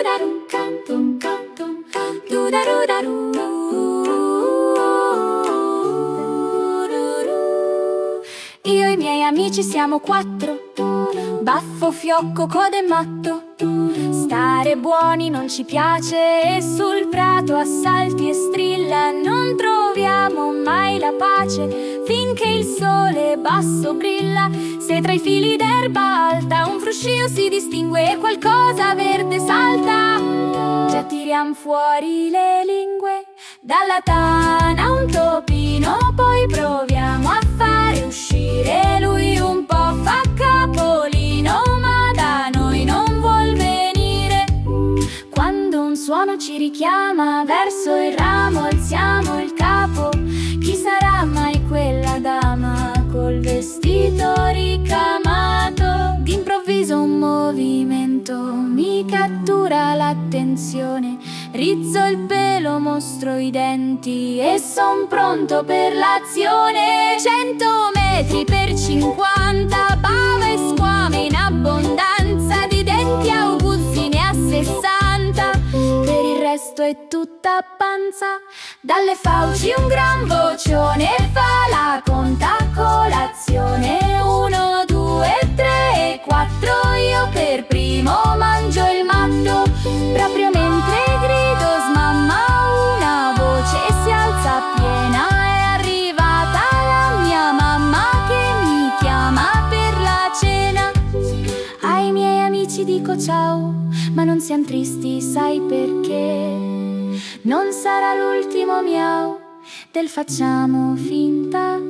Io e i miei amici siamo 4: Baffo, Fiocco, Coda e Matto. Stare buoni non ci piace e sul prato a salti e strilla non troviamo mai la pace finché il sole basso brilla. Se tra i fili d'erba alta un fruscio si distingue e qualcosa verde salta, già tiriamo fuori le lingue dalla tana un topino, poi proviamo a fare uscire lui un po', fa capolino ma da noi non vuol venire. Quando un suono ci richiama verso il ramo alziamo il capo, chi sarà mai quella dama col vestito ricamato? D'improvviso un movimento mi cattura l'attenzione, rizzo il pelo, mostro i denti e son pronto per l'azione. 100 metri per 50, bava e squame in abbondanza, di denti auguzzi ne ha 60, per il resto è tutta panza. Dalle fauci un gran vocione fa la conta colazione, 1, 2, 3 e 4, io per primo mangio il matto. Proprio mentre grido smamma una voce si alza piena, è arrivata la mia mamma che mi chiama per la cena. Ai miei amici dico ciao, ma non siamo tristi, sai perché? Non sarà l'ultimo miau del facciamo finta